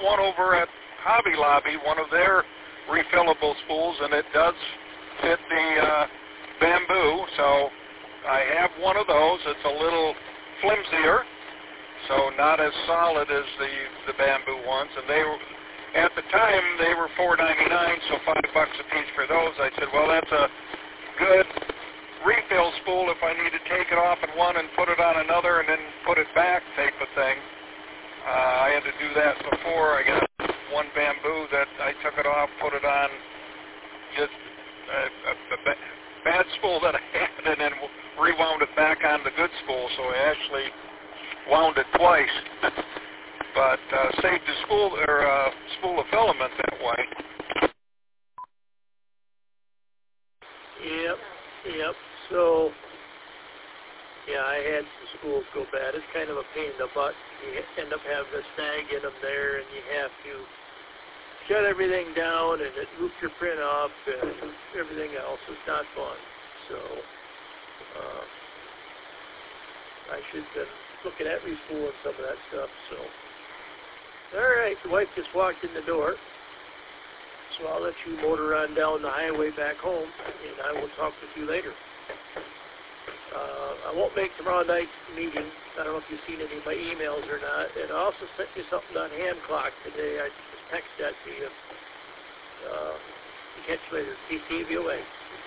one over at Hobby Lobby, one of their refillable spools, and it does fit the bamboo. So I have one of those. It's a little flimsier, so not as solid as the bamboo ones. And they were, at the time, they were $4.99, so $5 a piece for those. I said, well, that's a good refill spool if I need to take it off in one and put it on another and then put it back type of thing. I had to do that before. I got one bamboo that I took it off, put it on just a bad spool that I had, and then rewound it back on the good spool, so I actually wound it twice. But saved the spool of filament that way. Yep. So, yeah, I had some spools go bad. It's kind of a pain in the butt. You end up having a snag in them there, and you have to shut everything down, and it loops your print off, and everything else. It's not fun. So, I should have been looking at respooling some of that stuff. So, all right, the wife just walked in the door. So I'll let you motor on down the highway back home, and I will talk with you later. I won't make tomorrow night's meeting. I don't know if you've seen any of my emails or not. And I also sent you something on hand clock today. I just texted that to you. Catch you later. TCVOA.